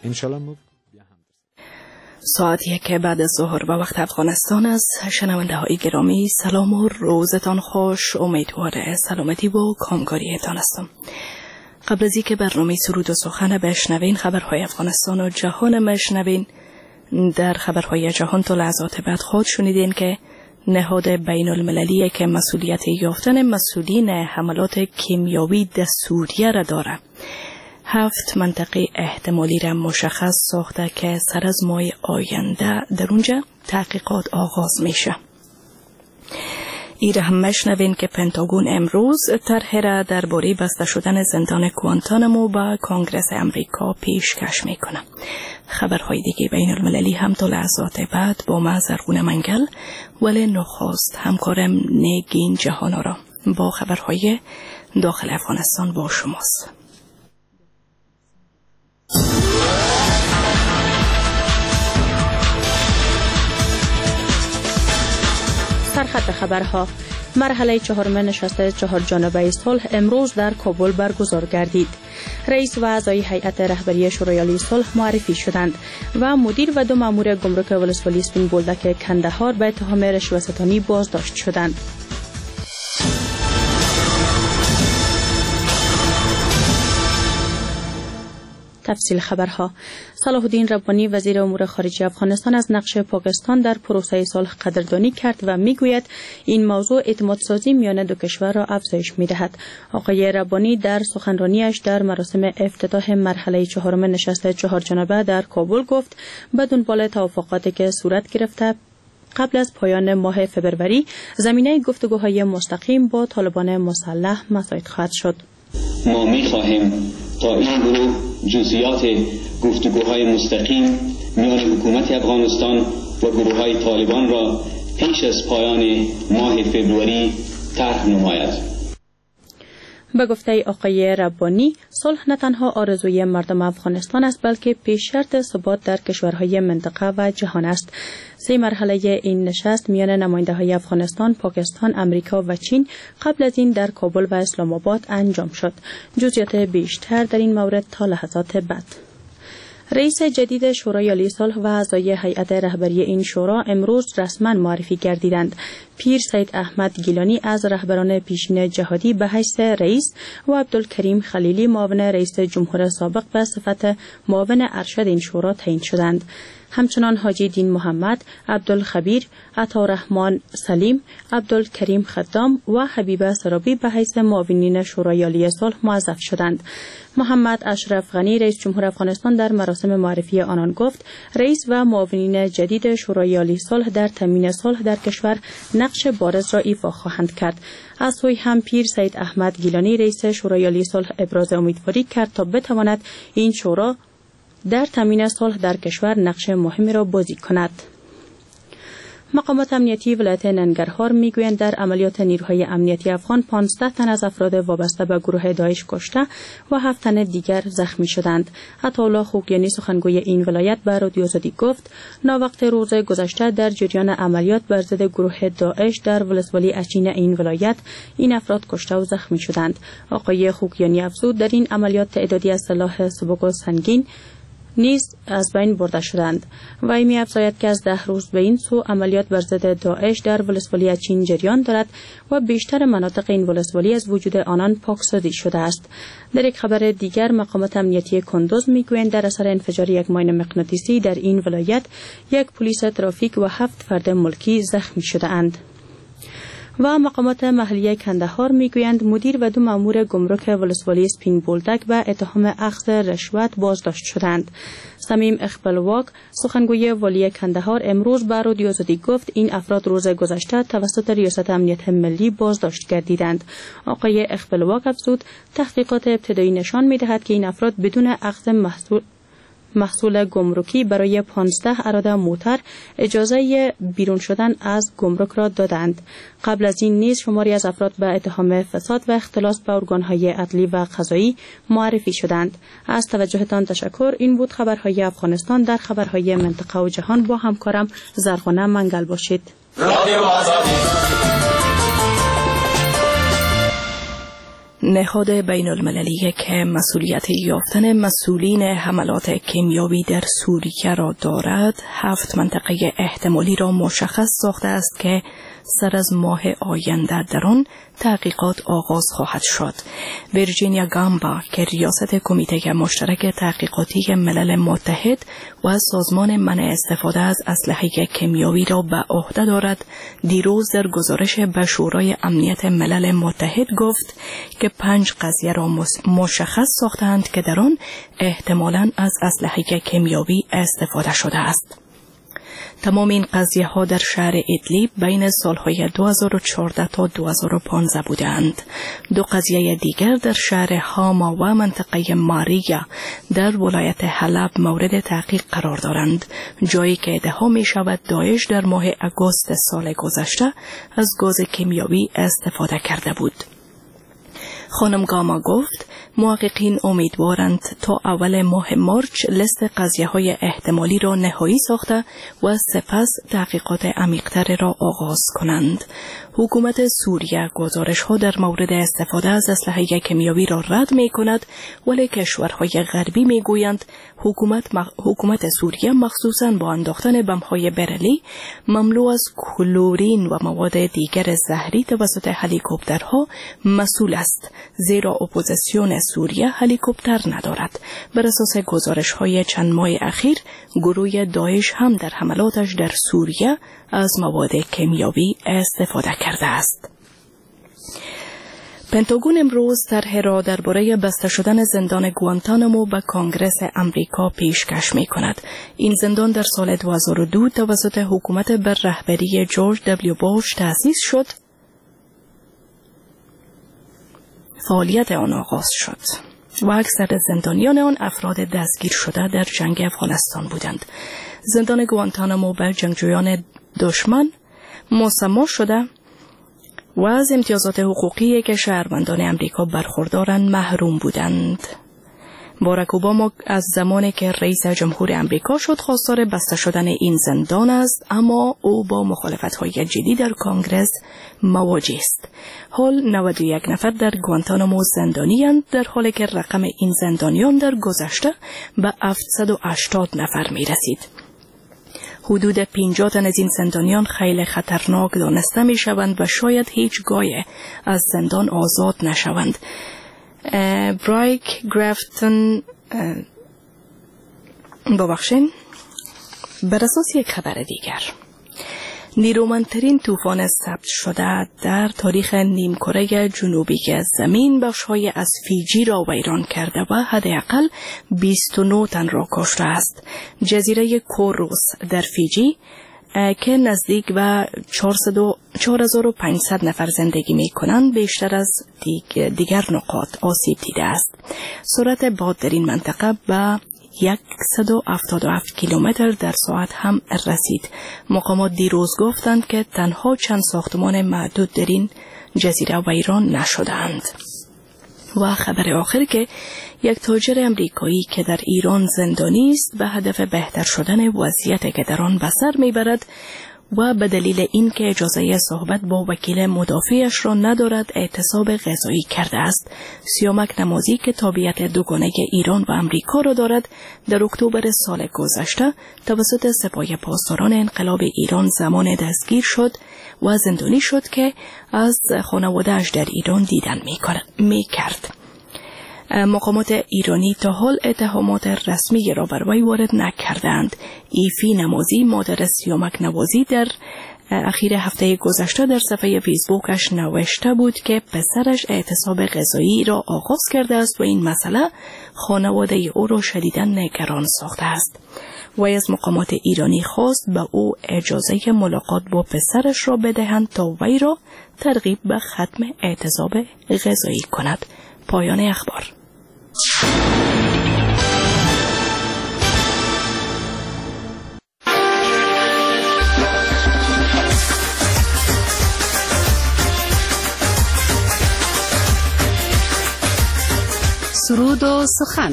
انشالله ما ساعت 1 بعد از ظهر و وقت افغانستان است. شنونده های گرامی سلام و روزتان خوش. امیدوار سلامتی و کامکاریتان هستم. قبل از اینکه برنامه سرود و سخن بشنوین، خبرهای افغانستان و جهان مشنوین، در خبرهای جهان تا لحظات بعد خود شنیدین که نهاد بین المللی که مسئولیت یافتن مسئولین حملات کیمیاوی در سوریه را داره 7 منطقه احتمالی را مشخص ساخته که سر از ماه آینده در اونجا تحقیقات آغاز میشه. ایره هم مشنوین که پنتاگون امروز طرح را درباره بسته شدن زندان کوانتانامو با کنگرس امریکا پیشکش میکنه. خبرهای دیگه بین المللی هم تا لحظات بعد با ما زرغون منگل ولی نخست همکارم نگین جهانا را با خبرهای داخل افغانستان با شماست. سرخط خبرها. مرحله 4 نشست 4 جانبه صلح امروز در کابل برگزار گردید. رئیس و اعضای هیئت رهبری شورای عالی صلح معرفی شدند و مدیر و 2 مأمور گمرک ولسوالی سپین بولدک کندهار به اتهام رشوه‌ستانی بازداشت شدند. تفصیل خبرها. صلاح الدین ربانی وزیر امور خارجه افغانستان از نقش پاکستان در پروسه صلح قدردانی کرد و میگوید این موضوع اعتماد سازی میان دو کشور را افزایش میدهد. آقای ربانی در سخنرانیش در مراسم افتتاح مرحله 4 نشست 4 جانبه در کابل گفت به دنبال توافقاتی که صورت گرفته قبل از پایان ماه فبروری زمینه گفتگوهای مستقیم با طالبان مسلح مساعد خواهد شد. ما می‌خواهیم تا این گروه جزئیات گفتگوهای مستقیم میان حکومت افغانستان و گروه‌های طالبان را پیش از پایان ماه فبروری طرح نماید. به گفته آقای ربانی، صلح نه تنها آرزوی مردم افغانستان است بلکه پیش شرط ثبات در کشورهای منطقه و جهان است. 3 مرحله این نشست میان نماینده‌های افغانستان، پاکستان، امریکا و چین قبل از این در کابل و اسلام آباد انجام شد. جزئیات بیشتر در این مورد تا لحظات بعد. رئیس جدید شورای عالی صلح و اعضای هیئت رهبری این شورا امروز رسما معرفی گردیدند. پیر سید احمد گیلانی از رهبران پیشین جهادی به حیث رئیس و عبدالکریم خلیلی معاون رئیس جمهور سابق به صفت معاون ارشد این شورا تعیین شدند. همچنان حاجی دین محمد، عبدالخبیر، عطارحمان سلیم، عبدالکریم خدام و حبیبه سرابی به حیث معاونین شورای عالی صلح موظف شدند. محمد اشرف غنی رئیس جمهور افغانستان در مراسم معرفی آنان گفت رئیس و معاونین جدید شورای عالی صلح در تامین صلح در کشور نقش بارز را ایفا خواهند کرد. از سوی هم پیر سید احمد گیلانی رئیس شورای عالی صلح ابراز امیدواری کرد تا بتواند این شورا در تامین صلح در کشور نقش مهمی را بازی کند. مقامات امنیتی ولایت ننگرهار میگویند در عملیات نیروهای امنیتی افغان 15 تن از افراد وابسته به گروه داعش کشته و 7 تن دیگر زخمی شدند. عطاالله خوگیانی سخنگوی این ولایت به رادیو آزادی گفت ناوقت روز گذشته در جریان عملیات بر ضد گروه داعش در ولسوالی اچین این ولایت این افراد کشته و زخمی شدند. آقای خوگیانی افزود در این عملیات تعدادی از سلاح سبک و سنگین نیز از بین برده شدند و می افزاید که از 10 روز به این سو عملیات بر ضد داعش در ولسوالی اچین جریان دارد و بیشتر مناطق این ولسوالی از وجود آنان پاکسازی شده است. در یک خبر دیگر مقامات امنیتی کندوز میگویند در اثر انفجار یک ماین مغناطیسی در این ولایت 1 پلیس ترافیک و 7 فرد ملکی زخمی شده اند. و مقامات محلی کندهار میگویند مدیر و 2 مأمور گمرک ولسوالی سپین بولدک به اتهام اخذ رشوت بازداشت شدند. صمیم اقبالواک سخنگوی والی کندهار امروز به رادیو آزادی گفت این افراد روز گذشته توسط ریاست امنیت ملی بازداشت گردیدند. آقای اقبالواک افزود تحقیقات ابتدایی نشان می‌دهد که این افراد بدون اخذ محصول گمرکی برای 15 اراده موتر اجازه بیرون شدن از گمرک را دادند. قبل از این نیز شماری از افراد به اتهام فساد و اختلاس به ارگان‌های عدلی و قضایی معرفی شدند. از توجهتان تشکر. این بود خبرهای افغانستان. در خبرهای منطقه و جهان با همکارم زرغونه منگل باشید. نهاد بین المللی که مسئولیت یافتن مسئولین حملات کیمیایی در سوریه را دارد 7 منطقه احتمالی را مشخص ساخته است که سر از ماه آینده در آن تحقیقات آغاز خواهد شد. ویرجینیا گامبا که ریاست کمیته مشترک تحقیقاتی ملل متحد و سازمان منع استفاده از اسلحه کیمیایی را به عهده دارد، دیروز در گزارش به شورای امنیت ملل متحد گفت که 5 قضیه را مشخص ساختند که در آن احتمالاً از اسلحه کیمیایی استفاده شده است. تمام این قضیه ها در شهر ادلیب بین سالهای 2014 تا 2015 بودند. 2 قضیه دیگر در شهر هاما و منطقه ماریا در ولایت حلب مورد تحقیق قرار دارند، جایی که ادعا می شود داعش در ماه اگوست سال گذشته از گاز کیمیایی استفاده کرده بود. خانم گاما گفت محققین امیدوارند تا اول ماه مارچ لیست قضیه‌های احتمالی را نهایی ساخته و سپس تحقیقات عمیق‌تر را آغاز کنند. حکومت سوریه گزارش‌ها در مورد استفاده از اسلحه کیمیایی را رد می‌کند، ولی کشورهای غربی می‌گویند حکومت سوریه مخصوصاً با انداختن بمب‌های برلی مملو از کلورین و مواد دیگر زهری توسط هلیکوپترها مسئول است، زیرا اپوزیسیون سوریه هلیکوپتر ندارد. بر اساس گزارش‌های چند ماه اخیر، گروه داعش هم در حملاتش در سوریه از مواد کیمیایی استفاده کرده است. پنتاگون امروز طرح را درباره بسته شدن زندان گوانتانامو به کنگره امریکا پیشکش می کند. این زندان در سال 2002 توسط حکومت بر رهبری جورج دبلیو بوش تأسیس شد. فعالیت آن آغاز شد و اکثر زندانیان آن افراد دستگیر شده در جنگ افغانستان بودند. زندان گوانتانامو به جنگجویان دشمن مسمى شده و از امتیازات حقوقی که شهروندان امریکا برخوردارند محروم بودند. باراک اوباما از زمانی که رئیس جمهور امریکا شد خواستار بسته شدن این زندان است، اما او با مخالفت‌های جدی در کنگره مواجه است. حال 91 نفر در گوانتانامو زندانی‌اند، در حالی که رقم این زندانیان در گذشته به 780 نفر می‌رسید. حدود 50 تن از این زندانیان خیلی خطرناک دانسته می شوند و شاید هیچگاه از زندان آزاد نشوند. برایک گرافتن بر اساس یک خبر دیگر، نیرومندترین طوفان ثبت شده در تاریخ نیمکره جنوبی زمین بخش‌های از فیجی را ویران کرده و حداقل 29 تن را کشته است. جزیره کوروس در فیجی که نزدیک به 4500 نفر زندگی می کنند بیشتر از دیگر نقاط آسیب دیده است. سرعت باد در این منطقه به 177 کیلومتر در ساعت هم رسید. مقامات دیروز گفتند که تنها چند ساختمان معدود در این جزیره ویران نشدند. و خبر آخر که یک تاجر امریکایی که در ایران زندانی است به هدف بهتر شدن وضعیتی که در آن به سر میبرد و به دلیل اینکه اجازه صحبت با وکیل مدافعش را ندارد اعتصاب غذایی کرده است. سیامک نمازی که تابعیت دوگانه ایران و امریکا را دارد در اکتبر سال گذشته توسط سپاه پاسداران انقلاب ایران زمان دستگیر شد و زندانی شد که از خانواده‌اش در ایران دیدن می‌کرد. مقامات ایرانی تا حال اتهامات رسمی را بر وی وارد نکردند. ایفی نمازی مادر سیامک نوازی در اخیر هفته گذشته در صفحه فیسبوکش نوشته بود که پسرش اعتصاب غذایی را آغاز کرده است و این مسئله خانواده او را شدیداً نگران ساخته است. وی از مقامات ایرانی خواست به او اجازه ملاقات با پسرش را بدهند تا وی را ترغیب به ختم اعتصاب غذایی کند. پایان اخبار. سرود و سخن.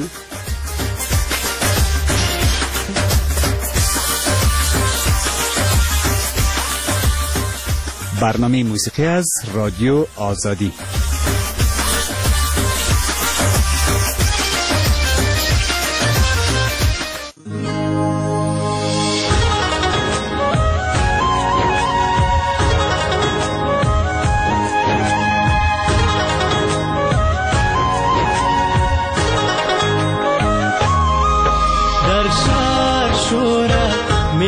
برنامه موسیقی از رادیو آزادی.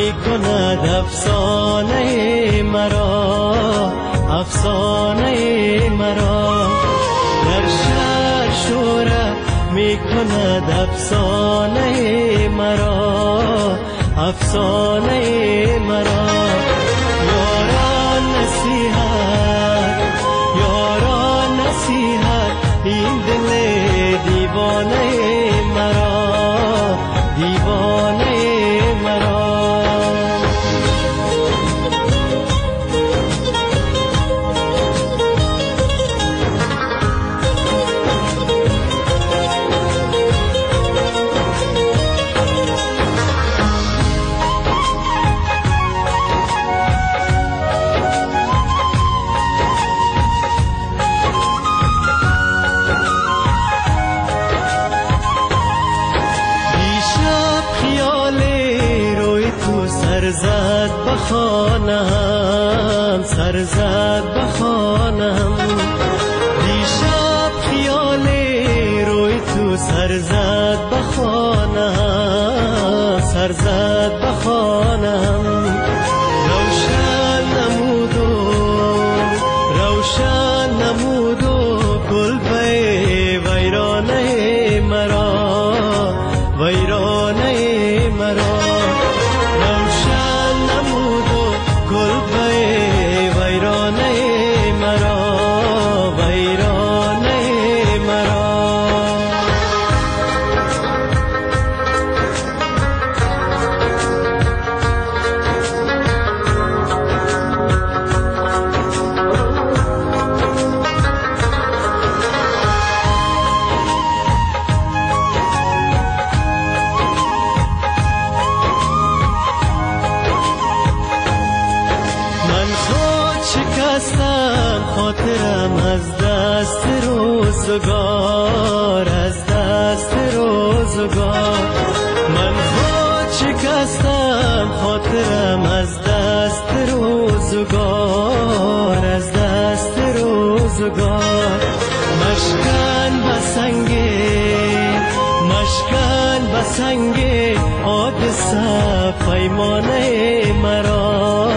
می کند افسانه مرا، افسانه مرا. در شهر شوره می کند افسانه مرا، افسانه مرا. یاران نصیحت، یاران نصیحت، این دل دیوانه مرا، دیوانه مرا. سرزد بخانم، سرزد بخانم. دیشب خیال روی تو سرزد بخانم، سرزد بخانم. روشن نمودو، روشن نمودو گل به ویرانه مرا، ویرانه مرا. خاطرم از دست روزگار، از دست روزگار. من خود شکستم خاطرم از دست روزگار، از دست روزگار. مشکن بسنگه، مشکن بسنگه حادثه پیمانه مرا،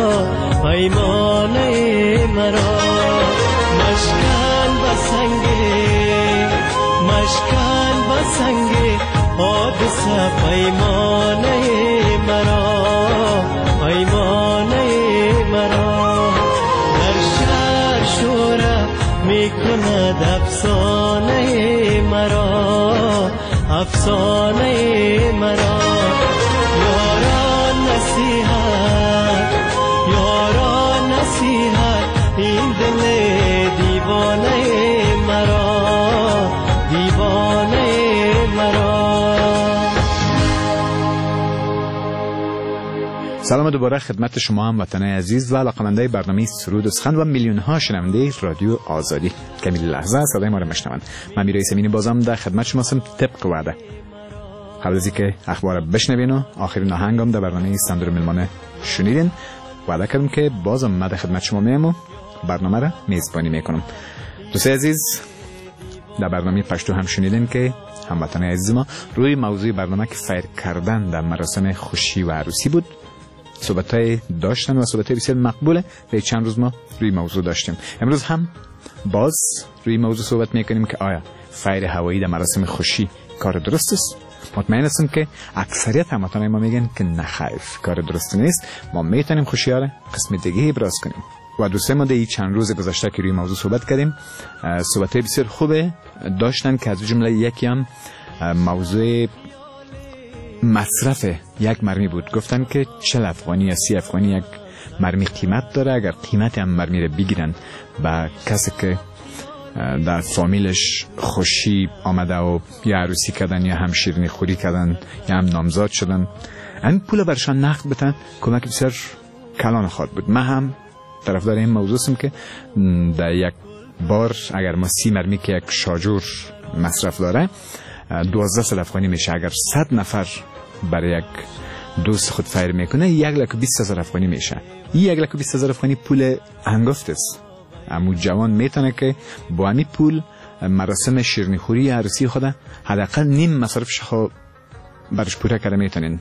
پیمانه مرا. مشکن بسنگه، مشکن بسنگه حادثه پیمانه مرا، پیمانه مرا. در شهر شوره می کند افسانه مرا، افسانه مرا. یاران نصیحت، یاران نصیحت، این دل دیوانه مرا، دیوانه مرا. سلام دوباره خدمت شما هموطنان عزیز و علاقه‌مندان برنامه سرود و سخن و میلیون ها شنونده رادیو آزادی. کمی لحظه صدای ما رو میشنوند. من میرای سمینی بازم در خدمت شما هستم طبق وعده. قبل از اینکه اخبار بشنوین و آخرین آهنگم در برنامه صندوق میلمانه شنیدین، وعده کردم که بازم من در خدمت شما میام و برنامه را میزبانی میکنم. دوستان عزیز، در برنامه پشتو هم شنیدین که هموطنان عزیز ما روی موضوع برنامه که فیر کردن در مراسم خوشی و عروسی بود صحبت‌های داشتن و صحبت‌های بسیار مقبوله. در چند روز ما روی موضوع داشتیم. امروز هم باز روی موضوع صحبت میکنیم که آیا فیر هوایی در مراسم خوشی کار درست است؟ مطمئن هستم که اکثریت هموطنان ما میگن که نه خیر، کار درست نیست. ما میتونیم خوشی‌ها را قسم دیگه ابراز کنیم. و دوستان ما در چند روز گذشته که روی موضوع صحبت کردیم صحبت‌های بسیار خوبه داشتن که از جمله یکی هم موضوع مصرف یک مرمی بود. گفتن که 40 افغانی یا 30 افغانی یک مرمی قیمت داره. اگر قیمت هم مرمی رو بگیرن با کسی که در فامیلش خوشی آمده و یا عروسی کردن یا هم شیرینی خوری کردن یا هم نامزاد شدن، این پول برشان نقد بتن کمک بسیار کلان خواهد بود. من هم طرفدار این موضوع هستم که در یک بار اگر ما 30 مرمی که یک شاجور مصرف داره 12 افغانی میشه. اگر 100 نفر برای یک دوست خود فیر میکنه 1,20,000 افغانی میشه. این 1,20,000 افغانی پول هنگفت است. اما جوان میتونه که با همین پول مراسم شیرینی خوری عروسی خود حداقل نیم مصرفش خود برش پوره کرده میتونین.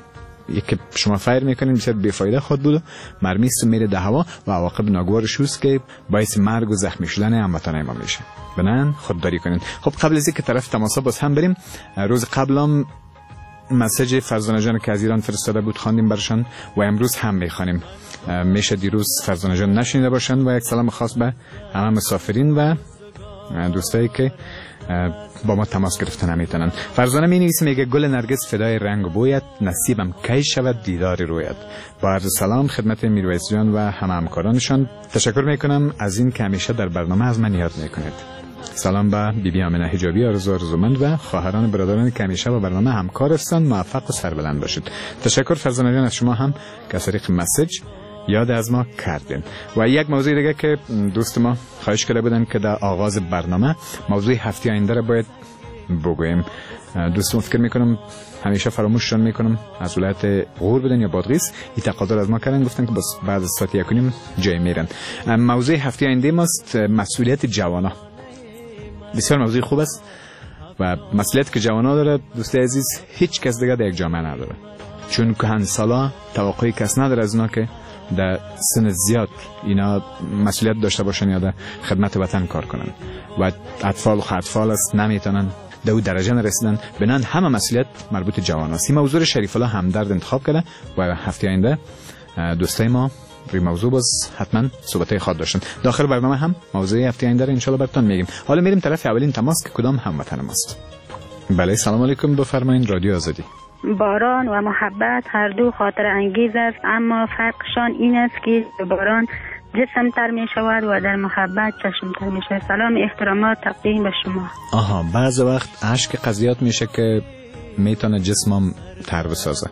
یکی شما فایر میکنین بسیار بیفایده خود بود، مرمی میره در هوا و عواقب ناگوارش است که باعث مرگ و زخمی شدن هموطنان ما میشه. بنان خودداری کنین. خب قبل از اینکه طرف تماسا باز هم بریم، روز قبلم مسیج فرزانه جان که از ایران فرستاده بود خواندیم برشان و امروز هم میخوانیم. میشه دیروز فرزانه جان نشینده باشن و یک سلام خاص به همه مسافرین و دوستایی که با ما تماس گرفتن نمیتونن. فرزانه می نویسه، میگه گل نرگس فدای رنگ و بویت، نصیبم کی شود دیدار رویت. با عرض سلام خدمت میرویس جان و همه همکارانشان. تشکر میکنم از این که همیشه در برنامه از من یاد میکنید. سلام به بیبی آمنه حجابی، آرزومند و خواهران برادران که همیشه با برنامه همکار هستند. موفق و سربلند باشید. تشکر فرزانه جان از شما هم که از طریق مسیج یاد از ما کردین. و یک موضوع دیگه که دوست ما خواهش کرده بودن که در آغاز برنامه موضوع هفته آینده را باید بگویم. دوستم فکر میکنم همیشه فراموششون میکنم از ولایت غور بودن یا بادغیس، این تقاضا از ما کردن، گفتن که بعد از ساعت 1:30 جای میرن. موضوع هفته آینده ماست مسئولیت جوانا. بسیار موضوع خوب است و مسئولیت که جوانا داره دوست عزیز هیچ کس دیگه در یک جامعه نداره، چون کهنسالا توقعی کس نداره از اونا که در سن زیاد اینا مسئولیت داشته باشن یا در خدمت وطن کار کنن و اطفال و خردفال است نمیتونن در اون درجه نرسیدن. بنان همه مسئولیت مربوط جوان است. این موضوع شریف الله همدرد انتخاب کرده و هفته آینده دوستای ما روی موضوع باز حتما صحبتای خاص داشتن. داخل برنامه هم موضوع هفته آینده رو ان شاء الله براتون میگیم. حالا میریم طرف اولین تماس که کدام هموطن ماست. بله سلام علیکم، بفرمایید. رادیو آزادی. باران و محبت هر دو خاطر انگیز است، اما فرقشان این است که باران جسم تر می شود و در محبت چشم تر می شود. سلام احترامات تقدیم به شما. آها، بعض وقت عشق قضیات میشه که میتونه جسمم تر بسازه.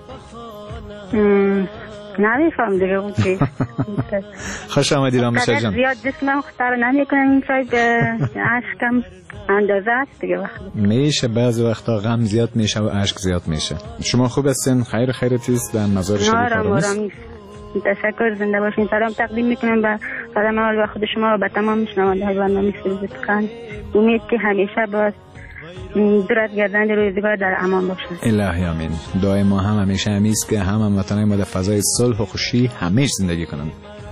نمیفهم دیگه بود که خوش آمدید رامشه جان. زیاد جسمم خطر نمی کنم، این شاید عشقم اندازه است دیگه. وقت میشه بعضی وقتا غم زیاد میشه و عشق زیاد میشه. شما خوب هستین؟ خیرتی است در مزار شریف آرامیس؟ تشکر، زنده باشین. سلام تقدیم میکنم به سلام اول به خود شما و به تمام شنونده های برنامه سرزتخان. امید که همیشه باز درست گردند روزگار در امان باشند. الهی آمین. دعای ما هم همیشه همیست که هموطنان ما در فضای صلح و خوشی همیشه زندگی کنند.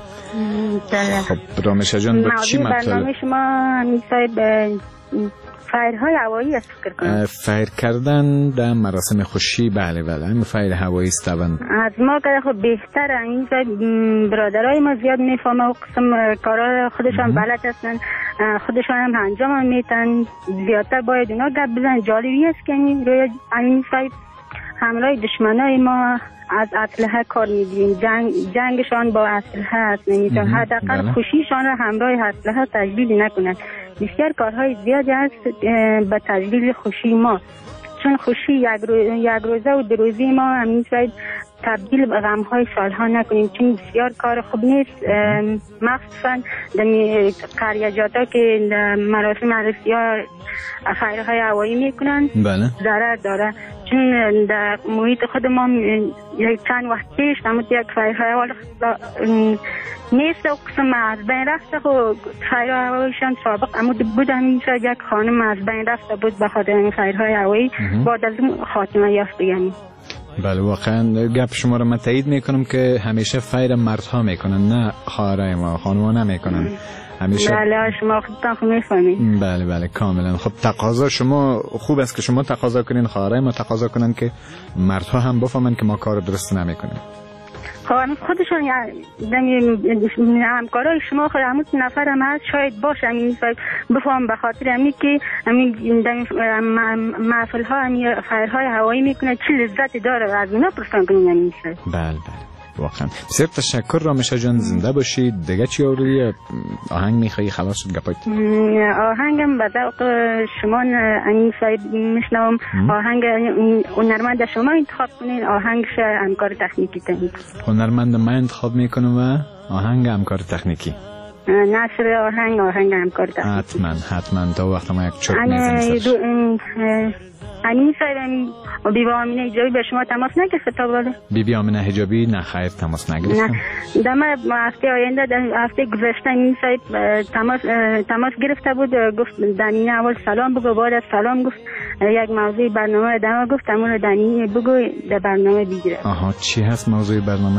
خب رامشه جان با چی مطلب؟ برنامه شما همیشه به فایرهای هوایی است فکر کنم. فایر کردن در مراسم خوشی، بله بله، همین فایر هوایی است. از ما که خب بهتره، این برادرای ما زیاد میفهمه و قسم کارا خودشان بلد هستن، خودشان هم انجام میتن، زیادتر باید اونا گپ بزنن. جالبی است که روی این فایر حمله دشمنای ما از اسلحه کار میگیریم، جنگشان با اسلحه است، نمیتون حداقل خوشیشان را همراه اسلحه تجلیل نکنند. بسیار کارهای زیادی هست به تجلیل خوشی ما، چون خوشی یک روزه و دو روزی ما همین شاید تبدیل به غمهای سالها نکنیم، چون بسیار کار خوب نیست، مخصوصا در قریجاتا که مراسم عروسی ها فایرهای هوایی میکنن. بله. داره چون در محیط خود ما یک چند وقت پیش نمود یک فایرهای هوایی نیست و قسم از بین رفته و فایرهای هواییشان سابق اما بود، همین یک خانم از بین رفته بود به خاطر این فایرهای هوایی، بعد از اون خاتمه یافت. یعنی بله واقعا گپ شما رو من تایید میکنم که همیشه فایر مردها میکنن، نه خواهرای ما، خانوما نمیکنن همیشه. بله شما خودتان خوب میفهمید. بله بله کاملا. خب تقاضا شما خوب است که شما تقاضا کنین، خواهرای ما تقاضا کنن که مردها هم بفهمن که ما کار درست نمیکنیم. خب خودشون همکارای شما خود همون نفر هم هست شاید باشه همین بفهم، به خاطر همین که همین محفل ها همین فایرهای هوایی میکنه چه لذتی داره، از اونا پرسان کنیم همین شاید. بله بله واقعا بسیار تشکر رامشه جان، زنده باشید. دیگه چی آوردی؟ آهنگ میخوایی؟ خلاص شد گپایت. آهنگم به ذوق شما این سایت میشنوم. آهنگ هنرمند شما انتخاب کنین، آهنگش همکار تکنیکی تنید. هنرمند من انتخاب میکنم و آهنگ همکار تکنیکی. نشر آهنگ همکار داشت. حتما تا وقت ما یک چوب میزنیم. امین صاحب بیبی آمینه حجابی به شما تماس نگرفت تا بالا؟ بیبی آمینه حجابی نه خیر تماس نگرفتم. نه دم هفته آینده هفته گذشته امین صاحب تماس گرفته بود، گفت دنینه اول سلام بگو، بعد از سلام گفت یک موضوع برنامه دما گفت امون دنینه بگو در برنامه بگیره. آها چی هست موضوع برنامه؟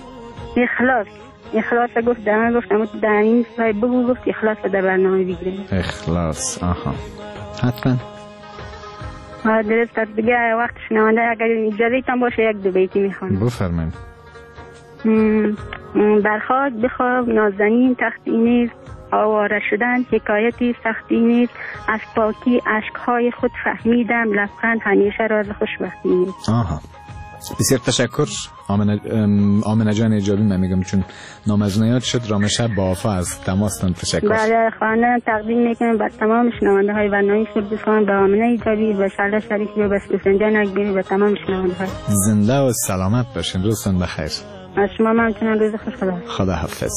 اخلاص گفت دما گفتم دنینه صاحب بگو، گفت اخلاص در برنامه بگیره. اخلاص آها حتما. درست است دیگه وقت شنونده اگر اجازه تان باشه یک دو بیتی میخوانم. بفرمایید. برخواد بخواب نازنین تختی نیست، آواره شدن حکایتی سختی نیست، از پاکی عشقهای خود فهمیدم، لبخند همیشه راز خوشبختی نیست. آها بسیار تشکر آمنه جان ایجابی. من میگم چون نام از نیاد شد رام شب با آفا از تماستان تشکر. بله خانه تقدیم میکنم بر تمام شنونده های برنامه کردستان به آمنه ایجابی و شرده شریفی و بس بسنجان اکبری و تمام شنونده های زنده و سلامت باشین. روزتون بخیر. از شما ممنونم. روز خوش. خدا حافظ.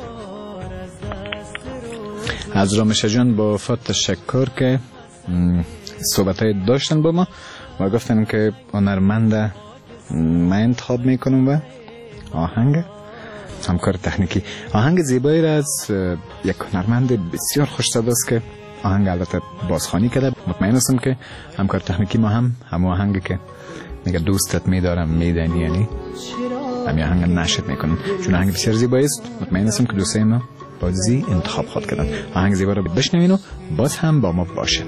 از رامشه جان با آفا تشکر که صحبت های داشتن با ما و گفتن که هنرمند من انتخاب میکنم و آهنگ همکار تکنیکی آهنگ زیبایی را از یک هنرمند بسیار خوش صداست که آهنگ البته بازخوانی کرده. مطمئن هستم که همکار تکنیکی ما هم آهنگ که میگه دوستت میدارم میدانی یعنی همین آهنگ نشد میکنن چون آهنگ بسیار زیبایی است. مطمئن هستم که دوستای ما بازی انتخاب خود کردن. آهنگ زیبا رو بشنوین و باز هم با ما باشه.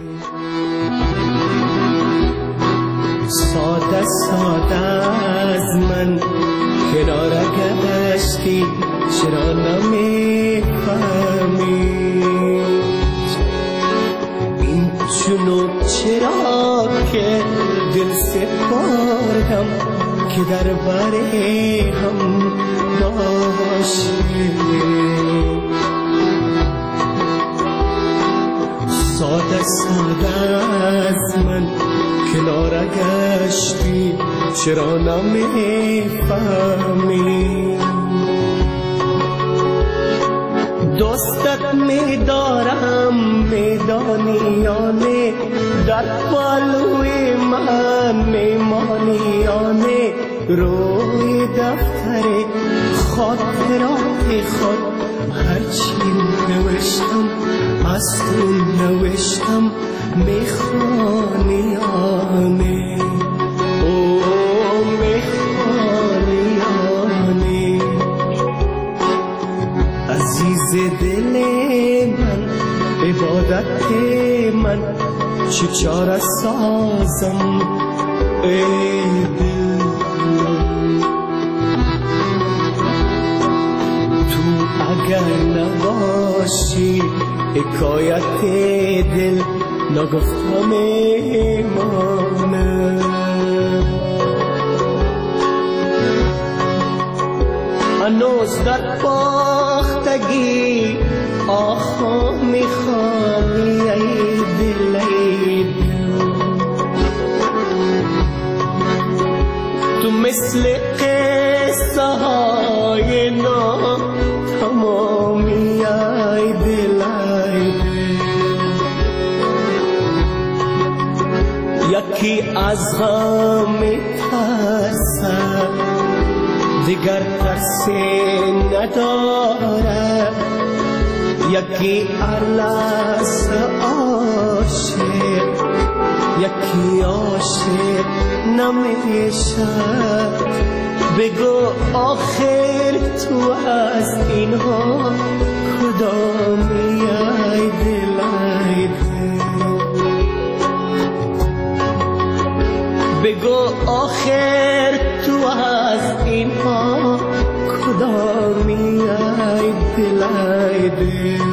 ساده ساده از من کنار گشتی چرا نمیفهمی این چونو چرا که دل سپردم که در بره هم باشی ساده ساده از من کنار گشتی چرا نمیفهمی دوستت میدارم میدانی یا نه در بالوی من میمانی یا نه روی دفتر خاطرات خود هرچی نوشتم از تو نوشتم میخوانی یا نه او میخوانی یا نه عزیز دل من عبادت من چه چاره سازم ای دل تو اگر نباشی حکایت دل نگفتم ایمانه هنوز در باختگی آخا میخوانی ای دل ای دل تو مثل قصه های نا تمامی ای دل ای دل یکی از غم میترسد دیگر ترسی نداره یکی ارلس عاشق یکی عاشق نمیشه بگو آخر تو از اینها کدامی ای دل ای بگو آخر تو از اینها کدامی ای دل ای دل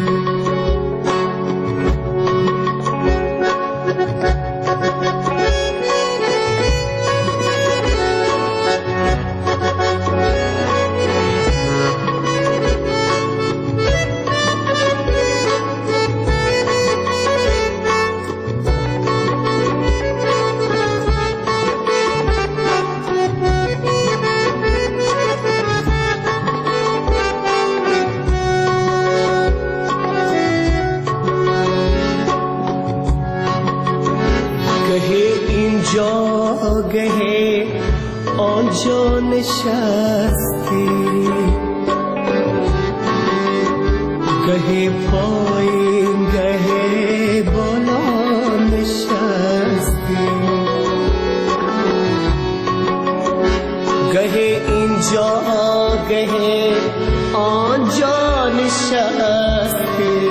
نشستی گهی پایین گهی بالا نشستی گهی اینجا گهی آنجا نشستی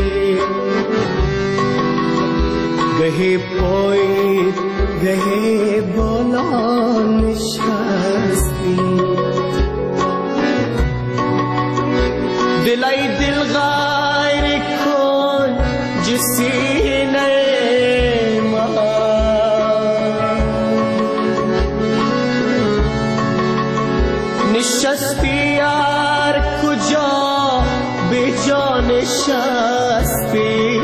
گهی پایین گهی بالا نشستی دلای دل غیر کن جسینه نشستی هر کجا به جا نشستی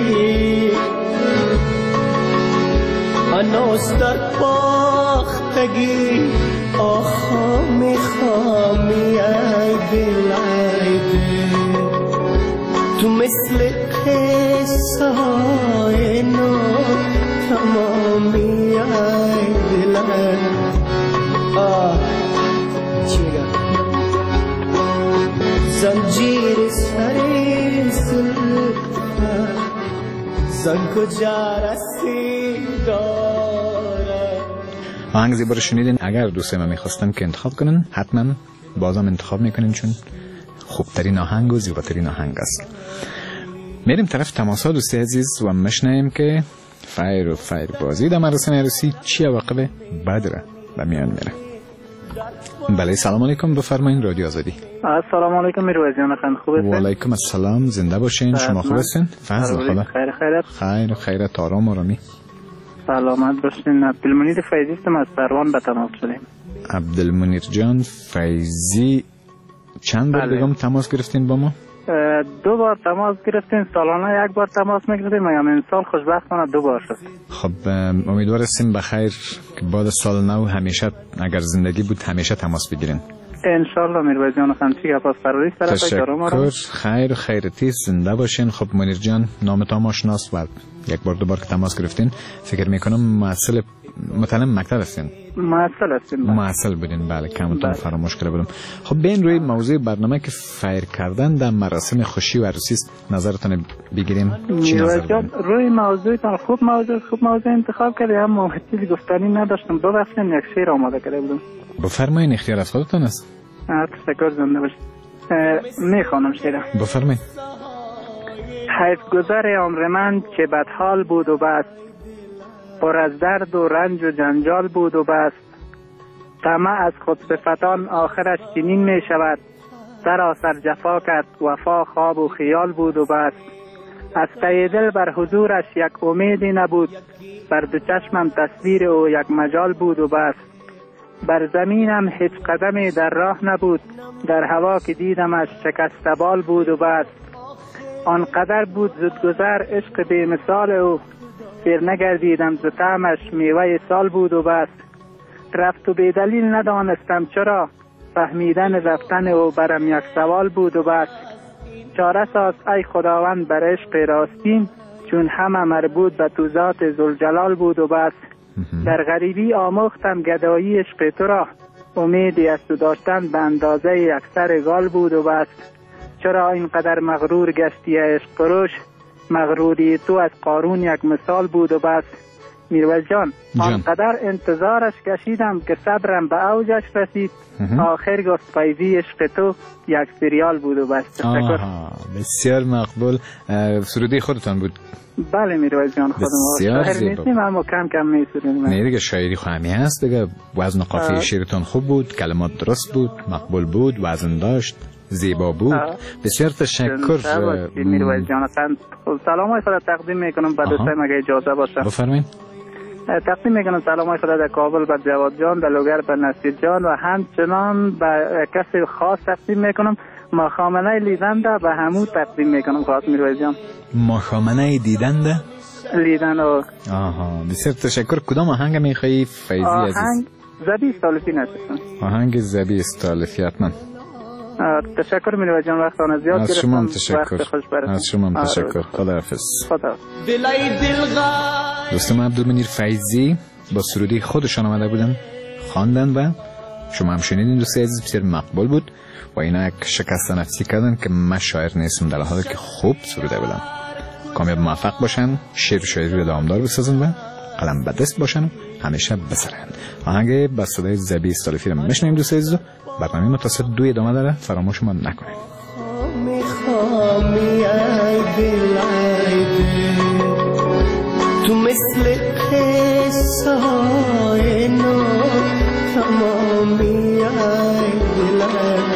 هنوز در باختگی آخا میخوامی ای دل ای دل تو مثل قصه های نو تمامی ای دل چی بگم زنجیر سری زلفت زن کجا رسید داره. آهنگ زیبا رو شنیدین. اگر دوستای من میخواستن که انتخاب کنن حتما بازم انتخاب میکنین چون خوبترین آهنگ و زیباترین آهنگ است. میریم طرف تماسا دوستی عزیز و مشنیم که فیر بازی در مراسم عروسی چی عواقب بد را به میان میره. بله سلام علیکم بفرمایید رادیو آزادی. السلام علیکم میروزیان خان خوب هستین؟ و علیکم السلام زنده باشین. شما خوب هستین؟ فضل خدا خیرت آرام آرامی سلامت باشین. عبدالمنیر فیضی هستم از سروان به تماس شدیم. عبدالمنیر جان فیضی چند بار دیگه تماس گرفتین با ما؟ 2 بار تماس گرفتین. سالانه 1 بار تماس میگرفتیم مگر این سال خوشبختانه 2 بار شد. خب امیدوار هستیم بخیر که بعد سال نو همیشه اگر زندگی بود همیشه تماس بگیرین ان شاء الله. میروزیان خان چی گپ است فراری تشکر. خیر و خیرتی زنده باشین. خب منیر جان نامتان آشناست و 1 بار 2 بار که تماس گرفتین فکر میکنم متعلم مکتب هستین. معسل بودین. بله کامتون فراموش کرده بودم. خب بین روی موضوع برنامه که فیر کردن در مراسم خوشی و عروسی است نظرتون بگیریم. چی نظر دارین؟ روی موضوعتان خوب موضوع انتخاب کردید اما چیزی گفتنی نداشتم. ببخشید یک شعر آماده کرده بودم. بفرمایید اختیار از خودتان است. تشکر زنده باشید. میخوانم شعر. بفرمایید. حیف گذر عمر من که بدحال بود و بس پر از درد و رنج و جنجال بود و بس طمع از خود صفتان آخرش چنین می شود سراسر جفا کرد وفا خواب و خیال بود و بس از ته دل بر حضورش یک امیدی نبود بر دو چشمم تصویر او یک مجال بود و بس بر زمینم هیچ قدمی در راه نبود در هوا که دیدمش شکسته بال بود و بس آنقدر بود زودگذر عشق بی مثال او سیر نگردیدم ز طعمش میوه سال بود و بس رفت و بی دلیل ندانستم چرا فهمیدن رفتن او برم یک سوال بود و بس چاره ساز ای خداوند بر عشق راستین چون همه مربوط به تو ذات ذوالجلال بود و بس در غریبی آموختم گدایی عشق تو را امیدی از تو داشتن به اندازه یک سر گال بود و بس چرا اینقدر مغرور گشتی عشق فروش مغروری تو از قارون یک مثال بود و بس میروز جان آنقدر انتظارش کشیدم که صبرم به اوجش رسید آخر گفت فیضی عشق تو یک سریال بود و بس. تشکر. بسیار مقبول. سرودی خودتان بود؟ بله میروز جان خودم شاعر نیستیم اما کم کم میسرودیم. نه دیگه شاعری خو همی هست دیگه. وزن و قافیه شعرتون خوب بود، کلمات درست بود، مقبول بود، وزن داشت، زیبا بود. بسیار تشکر میروز جان. سلامای خدا تقدیم میکنم به دوستایم اگه اجازه باشه. بفرمایید. تقدیم میکنم سلامای خدا در کابل به جواد جان، در لوگر به نصیر جان و همچنان به کسی خاص تقدیم میکنم. ماخامنه لیدنده به همو تقدیم میکنم خاص میروز جان. ماخامنه دیدنده؟ لیدن و بسیار تشکر. کدام آهنگ میخوایی فیضی عزیز؟ آهنگ زبی استالفی نشستم. آهنگ زبی استالفی حتما. تشکر میروز جان. وقتان زیاد از گرفتم. شما تشکر. از شما تشکر. خداحافظ. دلای دوستم عبدالمنیر فیضی با سرودی خودشان آمده بودن خواندن و شما هم شنیدین دوستای عزیز، بسیار مقبول بود و اینا یک شکست نفسی کردن که من شاعر نیستم، در حالی که خوب سروده بودم. کامیاب موفق باشن، شعر و شاعری رو دوامدار بسازن و قلم به دست باشن و همیشه بسرند. آهنگ با صدای زبی استالفی رو میشنویم دوستای عزیز. برنامه متصل 2 ادامه داره، فراموش ما نکنید. تو مثل قصه نو تمامی ای دلم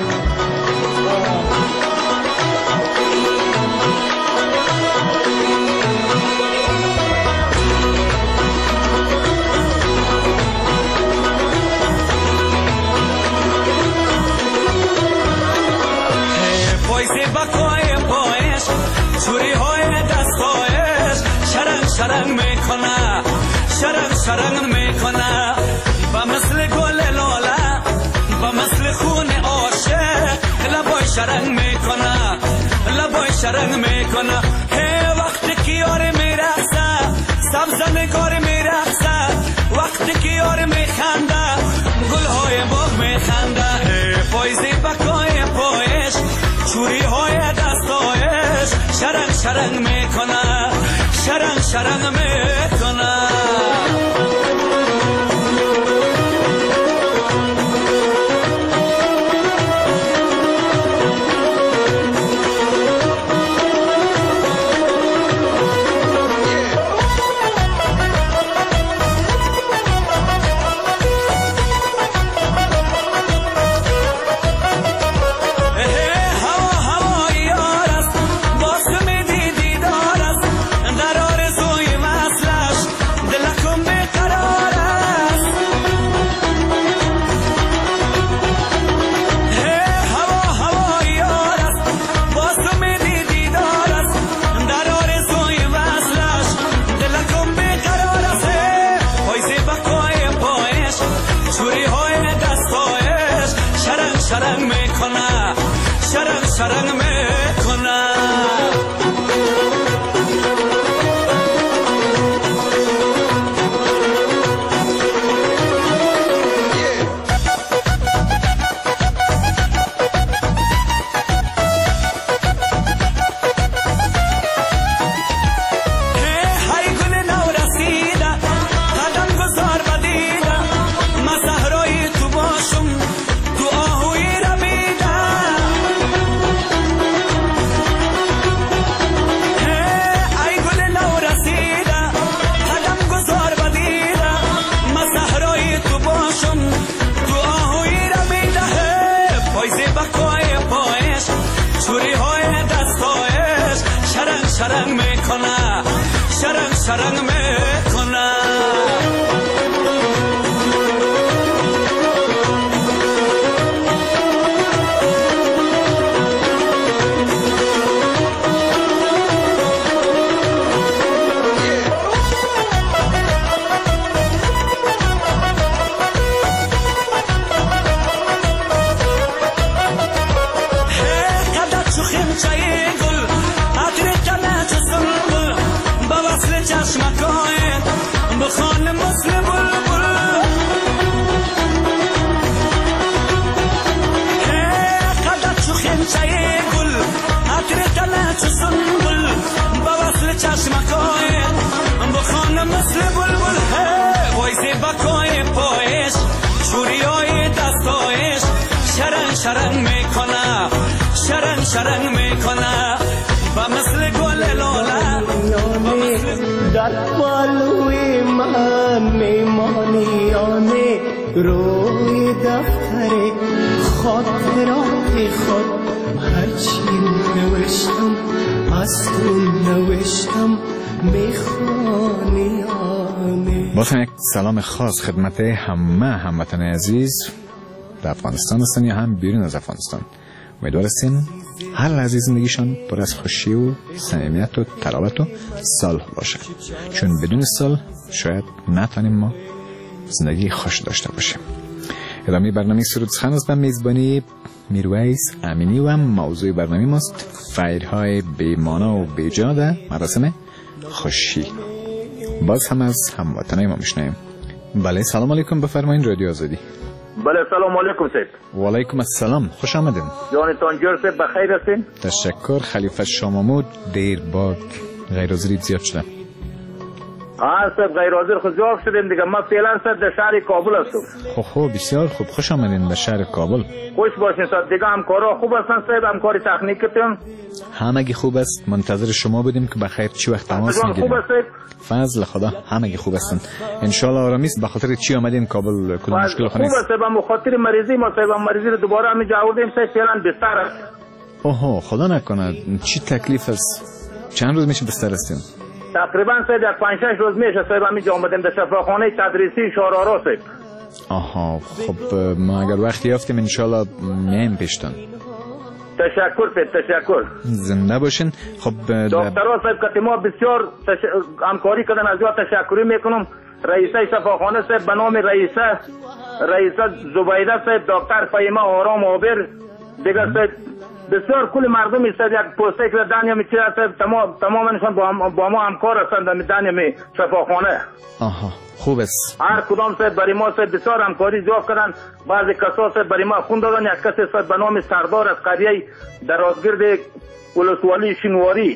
چوری های دستایش شرنگ شرنگ میکنه، شرنگ شرنگ میکنه، با مثل گل لاله، با مثل خون عاشق لبای شرنگ میکنه، لبای شرنگ میکنه. هی وقتی که یار میرقصه سبز نگار میرقصه، وقتی که یار میخنده گل های باغ میخنده. هی پایزی بکای پایش چوری های دستایش شرنگ شرنگ میکنه، شرنگ شرنگ میکنه. شرنگ میکنه، شرنگ شرنگ میکنه. شرنگ میکنه، شرنگ شرنگ میکنه. بخوان مثل بلبل قدر چو خنچه گل عطر تنه چو سنبل با وصل چشمکای بخوان مثل بلبل وایسی بکای پایش چوریای دستایش شرنگ شرنگ میکنه، شرنگ شرنگ میکنه، با مثل گل لاله در بالوی من میمانیانه روی دفتر خاطرات خود هرچی نوشتم از اون نوشتم میخوانیانه. بازم یک سلام خاص خدمت همه هموطن عزیز در افغانستان هستن یا هم بیرون از افغانستان. امیدوار هستیم هر لحظه زندگیشان پر از خوشی و صمیمیت و تراوت و صلح باشه، چون بدون صلح شاید نتونیم ما زندگی خوش داشته باشیم. ادامه برنامه سرود سخن است به میزبانی میرویس امینی و موضوع برنامه ماست فیرهای بی‌مانا و بی‌جا در مراسم خوشی. باز هم از هموطنای ما میشنویم. بله سلام علیکم، بفرمایید رادیو آزادی. بله سلام علیکم سید. و علیکم السلام، خوش آمدین. جانتان جور سید، بخیر هستین؟ تشکر. خلیفه شامامود دیر بعد غیر حاضریت زیاد شده. سید غیر حاضر خود جواب شدیم دیگه. من فعلا سید در شهر کابل هستم. خوب بسیار خوب، خوش آمدین به شهر کابل. خوش باشین سید. دیگه همکارا خوب هستن سید؟ همکاری تکنیکتون همگی خوب است. منتظر شما بودیم که بخیر چی وقت تماس میگیریم. خوب است فضل خدا همگی خوب هستن ان شاء الله. آرامی است. به خاطر چی آمدین کابل؟ کدوم مشکل خونه است؟ خوب است. به خاطر مریضی ما سید مریضی رو دوباره همینجا آوردیم سید. فعلا بستر است. اوه خدا نکنه. چی تکلیف است؟ چند روز میشه بستر هستین؟ تقریبا سید 5-6 روز میشه سید همینجا آمدیم در شفاخانه تدریسی شارارا سید. آها خب ما اگر وقتی یافتیم ان شاء الله میایم پیشتون. تشکر سید، تشکر. زنده باشین. خب دکترها صاحب که ما بسیار همکاری کردن، از یاد تشکری میکنم. رئیسه شفاخانه صاحب به نام رئیسه زبیده صاحب، دکتر فهیمه آرام آبر دیگه صاحب، بسیار کل مردم است. یک پوسته که دنیا می چیه صاحب تمامشون با ما همکار هستند در دنیا می شفاخانه. آها خوب است. هر کدام صاحب برای ما صاحب بسیار همکاری جواب کردن. بعضی کسا صاحب برای ما خون دادن. یک کسی صاحب به نام سردار از قریه درازگرد ولسوالی شینواری.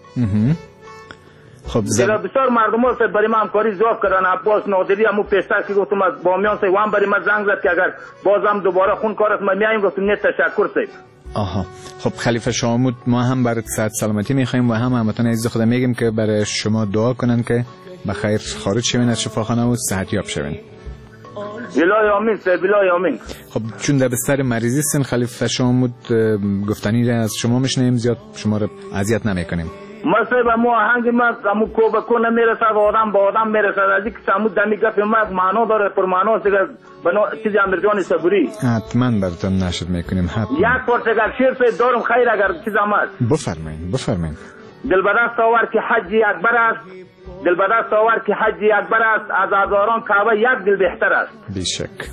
خب بسیار مردم ها صاحب برای ما همکاری جواب کردن. عباس نادری همون پیشتر که گفتم از بامیان صاحب هم برای ما زنگ زد که اگر بازم دوباره خون کار است ما میایم. گفتم نه تشکر صاحب. آها خب خلیفه شامامود ما هم برات صحت سلامتی میخوایم و هم همتون عزیز خدا میگیم که برای شما دعا کنن که بخیر خارج شوین از شفاخانه و صحت یاب شوین. بلای آمین سید، بلای آمین. خب چون در بستر مریضی هستین خلیفه شامامود گفتنی از شما میشنیم، زیاد شما رو اذیت نمیکنیم. ما صاحب مو آهنگ ما همو کو به کو نمیرسد و آدم با آدم میرسد. از اینکه سمو دمی گفت ما معنا داره پر معنا دیگه بنا چیزی امیرجان صبوری حتما براتون نشد میکنیم. حتما یک پرسه اگر شیر صاحب دارم خیر اگر چیز آمد بفرمایید. دلبدست آور که حج اکبر است، دلبدست آور که حج اکبر است، از هزاران کعبه یک دل بهتر است. بیشک.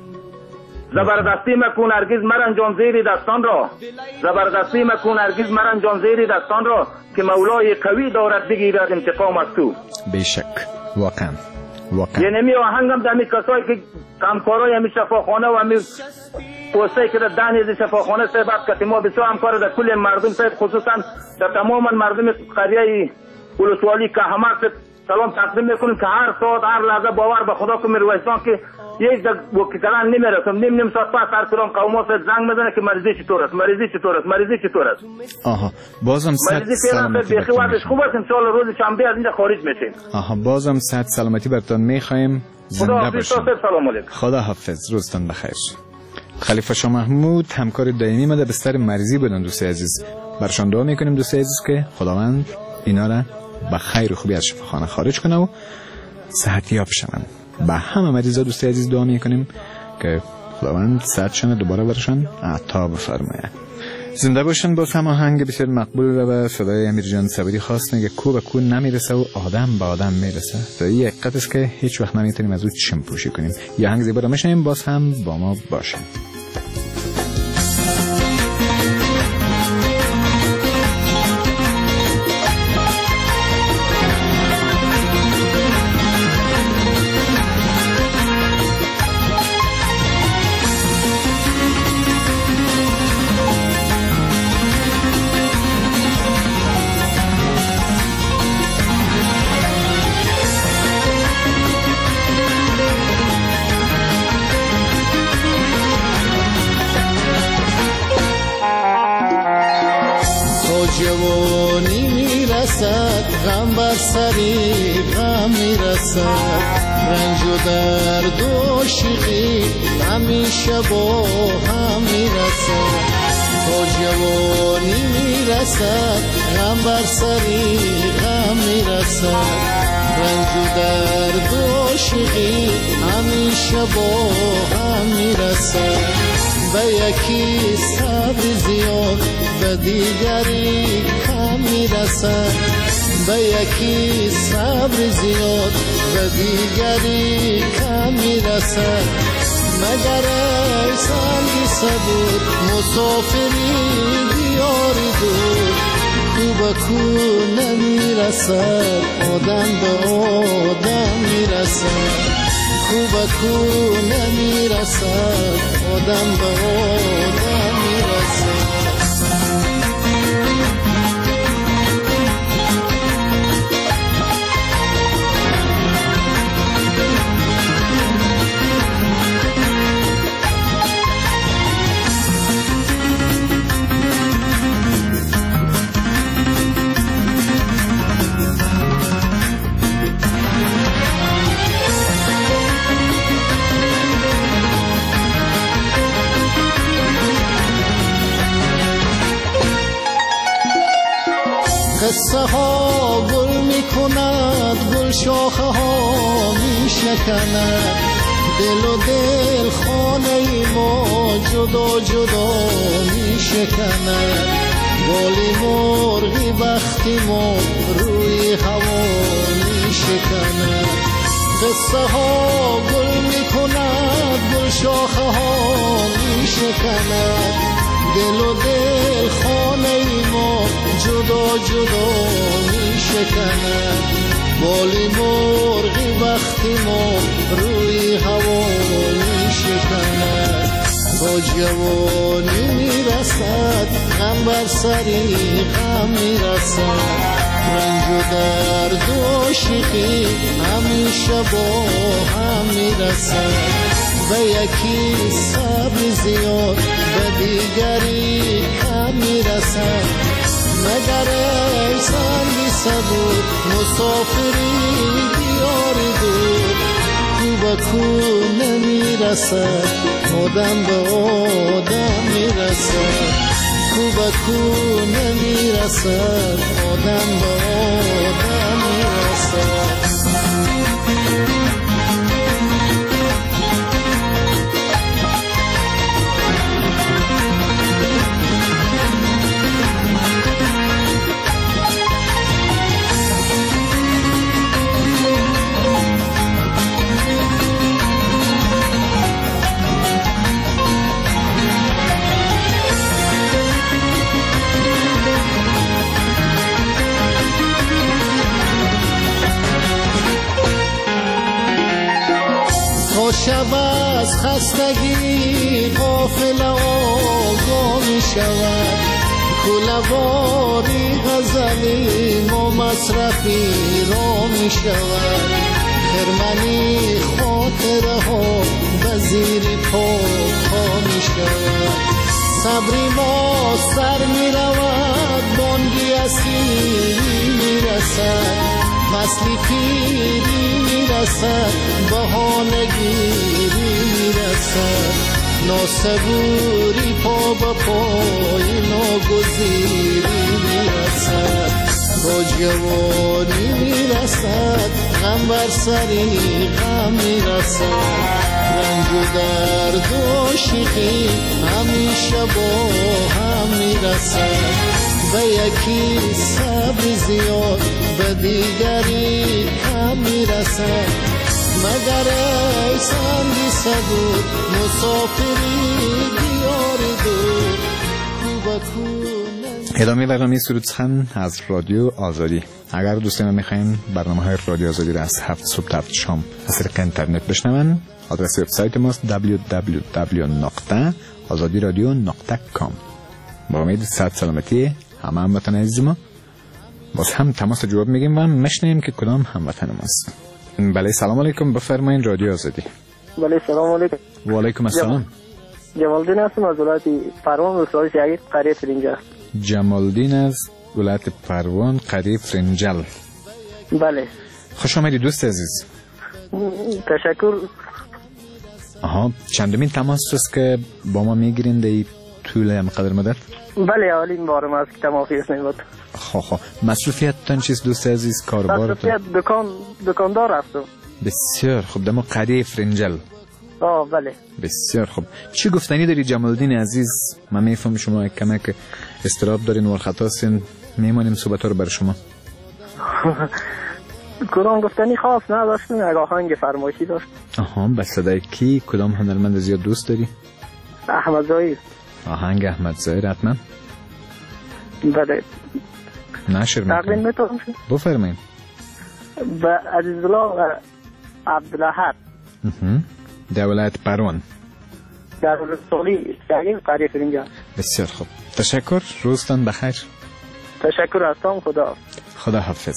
زبردستی مکن هرگز مرنجان زیر دستان را، زبردستی مکن هرگز مرنجان زیر دستان را، که مولای قوی دارد بگیرد انتقام از تو. بیشک واقعا. یعنی می آهنگم دمی کسایی که کامکارای همی شفاخانه و همی پوسته که در دنیز شفاخانه صحبت که ما بسیار همکار در کل مردم صاحب، خصوصا در تمام مردم قریه ولسوالی که همه سلام تقدیم میکنیم که هر ساعت هر لحظه باور به خدا که میرویستان که یک وکیلان نمیرسم نیم ساعت پس هر کدام قوما صاحب زنگ میزنه که مریضی چطور است. آها بازم صحت سلامتی بخیر وقتش خوب است. ان شاء الله روز شنبه از اینجا خارج میشیم. آها بازم صحت سلامتی براتون میخوایم. زنده باشین. سلام علیکم. خدا حافظ. روزتون بخیر. خلیفه شاه محمود همکار دائمی ما در بستر مریضی بودن. دوست عزیز برشان دعا میکنیم دوست عزیز که خداوند اینا را با خیر و خوبی از شفاخانه خارج کنه و صحت یاب شوند. با همه مریضا دوست عزیز دعا میکنیم که خداوند صحتشان دوباره برشان عطا بفرماید. زنده باشن. با هماهنگ بسیار مقبول و صدای امیرجان صبوری خواست که کو به کو نمیرسه و آدم به آدم میرسه. تا این حقیقت است که هیچ وقت نمیتونیم از او چشم پوشی کنیم. یا هنگ زیبا را میشنیم. باز هم با ما باشن. جوانی میرسد غم بر سری غم میرسد، رنج و درد و شیقی همیشه با هم میرسد. تا جوانی میرسد غم بر سری غم میرسد، رنج و درد و شیقی همیشه با هم میرسد. به یکی صبر زیاد به دیگری کم میرسد، به یکی صبر زیاد به دیگری کم میرسد. مگر ای سنگی صبور مسافری دیاری دور، کو به کو نمیرسد آدم به آدم میرسد، کو نمیرسد آدم به آدم میرسد قصه ها گل می کند گل شاخه ها می شکند دل و دل خانه ما جدا جدا می شکند بالی مرغی وقتی ما روی هوا می شکند قصه ها گل می کند گل شاخه ها می شکند دل و دل خانه ما جدا جدا می شکند بالی مرغی وقتی ما روی هوا می شکند تا جوانی می رسد غم بر سری غم می رسد رنج و درد و عاشقی همیشه با هم می رسد و یکی صبر زیاد به دیگری کم میرسد مگر ای سنگی صبور مسافری دیار دور کو به کو نمیرسد آدم به آدم میرسد کو به کو نمیرسد آدم به آدم میرسد شب از خستگی غافل آگاه می شود کله‌واری غزلی ما مصرفی را می شود خرمنی خاطره ها به زیر پا می شود صبری ما سر می رود بانگی اسیری می رسد فصلی پیری میرسد بهانگیری میرسد ناسبوری پا به پای ناگزیری میرسد با جوانی میرسد غم بر سری غم میرسد رنج و درد و عاشقی همیشه با هم میرسد و یکی صبر زیاد به دیگری کم میرسد مگر ای سنگی صبور مسافری دیار دور کو به کو. ادامه برنامه سرود سخن از رادیو آزادی. اگر دوستان میخواین برنامه‌های رادیو آزادی را از 7 صبح تا 7 شام از طریق اینترنت بشنون آدرس وبسایت ماست www.azadiradio.com. با امید صحت سلامتی همه هموطن عزیز ما باز هم تماس جواب میگیم و مشنیم که کدام هموطن ماست. بله سلام علیکم بفرمایید رادیو آزادی. بله سلام علیکم. و علیکم السلام. جمالدین هستم از ولایت پروان ولسوالی شهید قریه فرنجل. جمالدین از ولایت پروان قریه فرنجل. بله خوش آمدید دوست عزیز. تشکر. چندمین تماس است که با ما میگیرین در طول همقدر مدت؟ بله اولین بارم است که تماسی هستیم بود. مصروفیت تان چیست دوست عزیز؟ کاربارتان؟ مصروفیت دکاندار هستم. بسیار خوب. دما قریه فرنجل. بله بسیار خوب. چی گفتنی داری جمالدین عزیز؟ من میفهم شما کمک استراب دارین و خطا هستین، میمانیم صحبت رو بر شما. کدام گفتنی خاص نداشتیم، یک آهنگ فرمایشی داشت. به صدای کی؟ کدام هنرمند زیاد دوست داری؟ احمد ظاهر. آهنگ احمد ظاهر حتما. بله نشر میکنم. بفرمایید. به عزیزالله و عبدالحق. در ولایت پروان. در ولسوالی سیاگین قریه اینجا. بسیار خوب. تشکر. روزتان بخیر. تشکر هستم. خدا حافظ.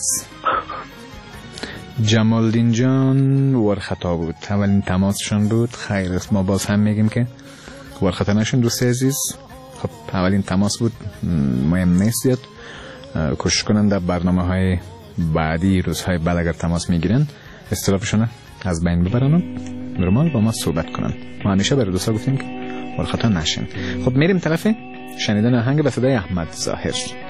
جمالدین جان ورخطا بود. اولین تماسشون بود. خیر است، ما باز هم میگیم که ورخطا نشون دوست عزیز. خب اولین تماس بود، مهم نیست زیاد. کوشش کنن در برنامه‌های بعدی روزهای بعد اگر تماس میگیرن استرابشون از بین ببرن، نرمال با ما صحبت کنن. ما همیشه برای دوستا گفتیم که ورخطا نشین. خب میریم طرف شنیدن آهنگ به صدای احمد ظاهر.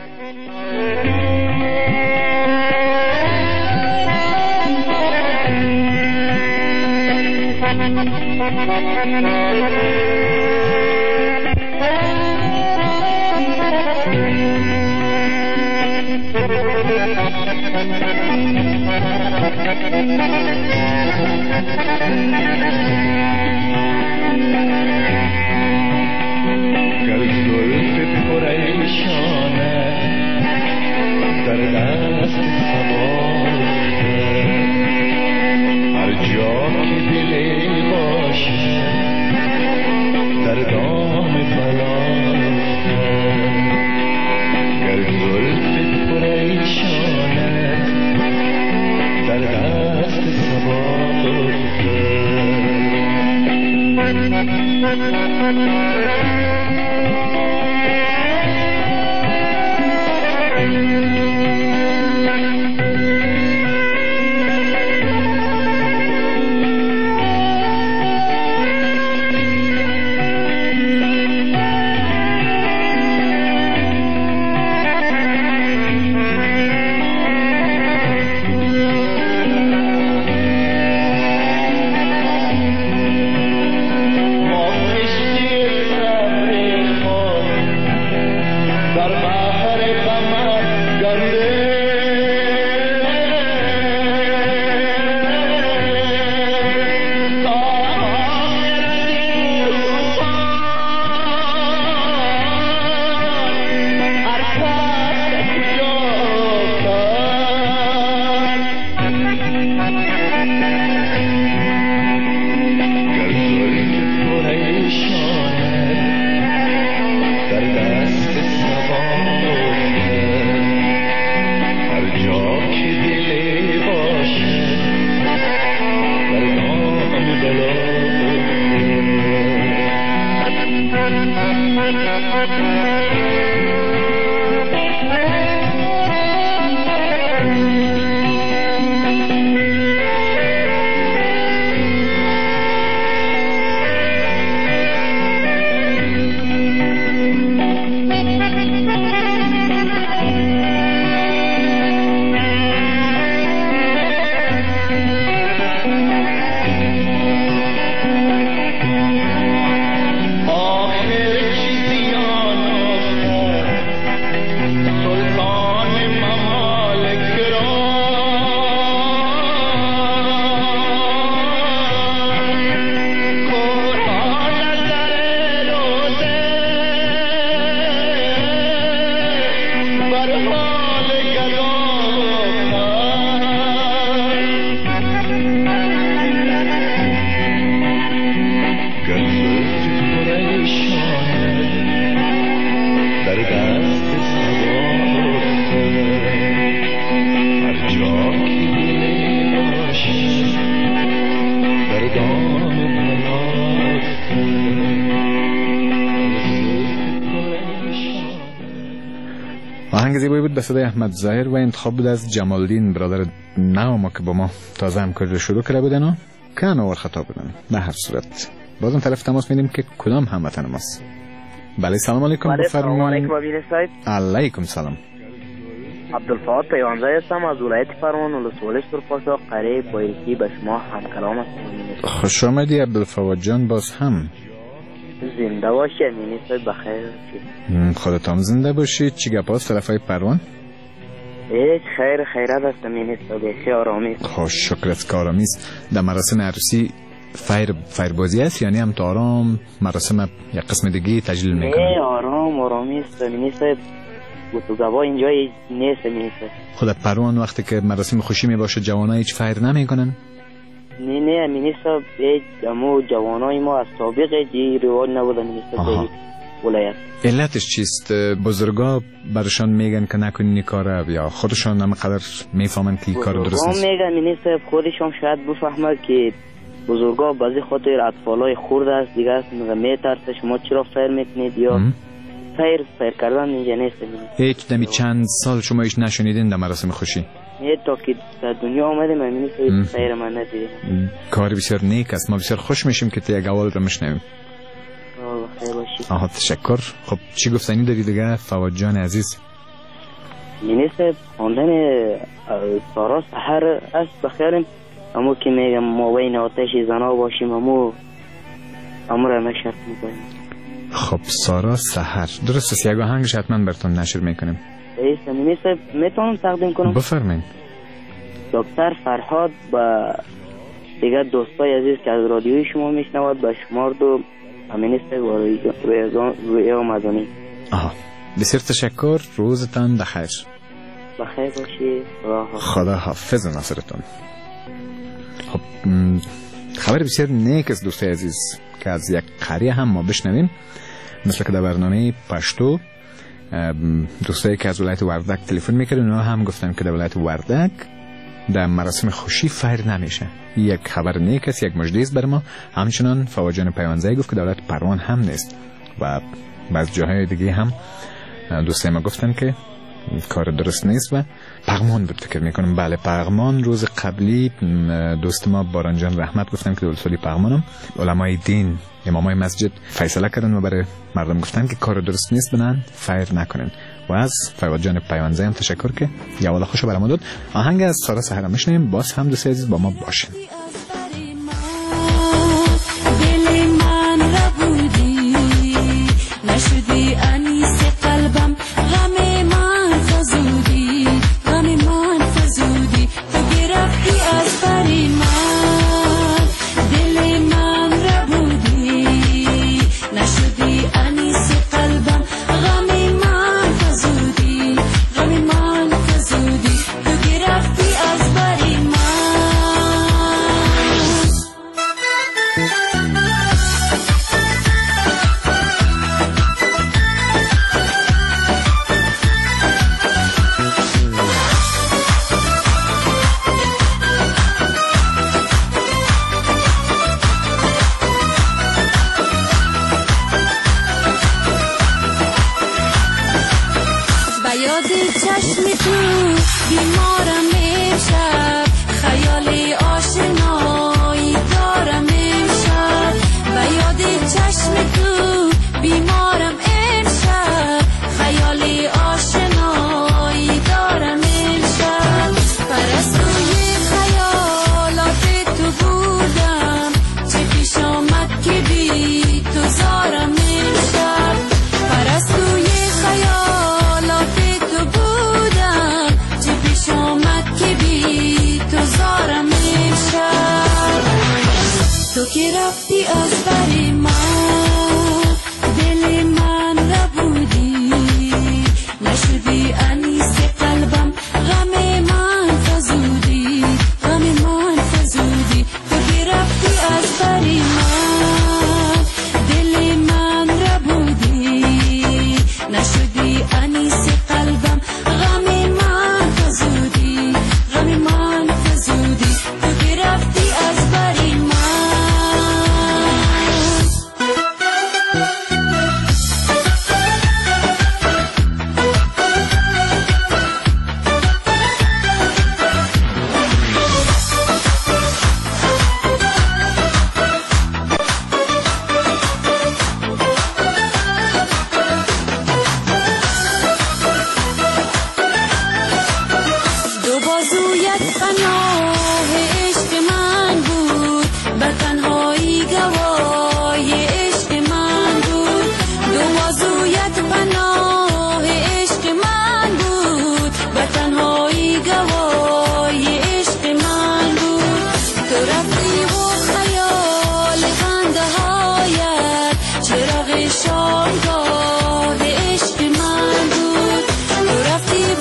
آهنگ زیبایی بود به صدای احمد ظاهر و انتخاب بود از جمالدین برادر نوما که با ما تازه همکاری شروع کرده بودن و کانور خطا بودن. به هر صورت بازم طرف تماس میدیم که کدام هموطن ماست. بله سلام علیکم. بفرمایید. علیکم سلام. عبدالفاتح پیوانزه هستم از ولایت فرمان ولسوالی سرخاشا قریه بایرکی به شما همکلام هستم. خوش آمدی عبدالفواد جان. باز هم زنده باشی امینی صاحب بخیر. خودتان زنده باشید. چی گپ هست طرفای پروان؟ هیچ خیرت است امینی صاحب خیلی آرامی. خوش شکرت که آرامی است. در مراسم عروسی فیربازی است یعنی هم تا آرام مراسم یک قسم دیگه تجلیل میکنن؟ نه آرامی است امینی صاحب. گفتگوها اینجا نیست امینی صاحب. خود پروان وقتی که مراسم خوشی می باشه جوانای هیچ فیر نمیکنن؟ نه مینیستا امو جوانای ما از سابق جی رواج نبوده مینیستا ولایت. علتش چیست؟ بزرگا برشان میگن که نکنین این کاره یا خودشان هم قدر میفهمن که این کار درست نیست؟ میگن مینیستا خودشان شاید بفهمه که بزرگا بعضی خاطر اطفالای خورد است دیگه میترسه شما چرا فیر میکنید یا فیر کردن اینجا نیست. هیچ دمی چند سال شما ایش نشنیدین در مراسم خوشی؟ نه تا که در دنیا آمدیم همین فیر من ندیدیم. کار بسیار نیک است. ما بسیار خوش میشیم که تا یک اول رو میشنویم. خیر باشید. آها تشکر. خب چی گفتنی داری دیگه فواد جان عزیز؟ مینیسته خواندن سارا سحر است بخیرم امو که میگم ما بین آتش زنا باشیم امو را نشرط میکنیم. خب سارا سحر درست است. یک آهنگش حتما براتون نشر میکنیم. ایسا مینیسته میتونم تقدیم کنم؟ بفرمایید. دکتر فرهاد و دیگر دوستای عزیز که از رادیوی شما میشنود به شمار دو مینیسته روی آمدانی. آها بسیار تشکر. روزتان بخیر. بخیر باشی. خدا حافظ ناصرتون. خب خبر بسیار نیک از دوستای عزیز که از یک قریه هم ما بشنویم. مثل که در برنامه پشتو دوستایی که از ولایت وردک تلفن میکردن اونا هم گفتن که در ولایت وردک در مراسم خوشی فیر نمیشه. یک خبر نیک است، یک مژده است بر ما. همچنان فواد جان پیوانزایی گفت که دولت پروان هم نیست و بعض جاهای دیگه هم دوستای ما گفتن که کار درست نیست و پغمان بود فکر میکنم. بله پغمان روز قبلی دوست ما باران جان رحمت گفتن که دولسولی پغمانم علمای دین امامای مسجد فیصله کردن و برای مردم گفتن که کار درست نیست بنان فیر نکنن و از فواد جان پیوانزایی هم تشکر که یه والا خوشو برام داد. آهنگ از سارا سحر میشنیم. باز هم دوستای عزیز با ما باشین. نشدی انیس قلبم غم من فزودی غم من فزودی تو گرفتی از بری من دل من ربودی نشدی انیس قلبم غم من فزودی غم من فزودی تو گرفتی از بری من. چشم تو بیمارم امشب خیال آشنایی دارم امشب و یاد چشم تو بیمارم امشب خیال آشنایی دارم امشب پرستوی خیالات تو بودم چه پیش آمد که بی تو زارم امشب پرستوی خیالات تو که رفتی از بری من دل من ربودی نشدی انیس قلبم غم من فزودی غم من فزودی تو که رفتی از بری من دل من ربودی نشدی انیس قلبم غم من فزودی غم من فزودی تو که رفتی از بری من.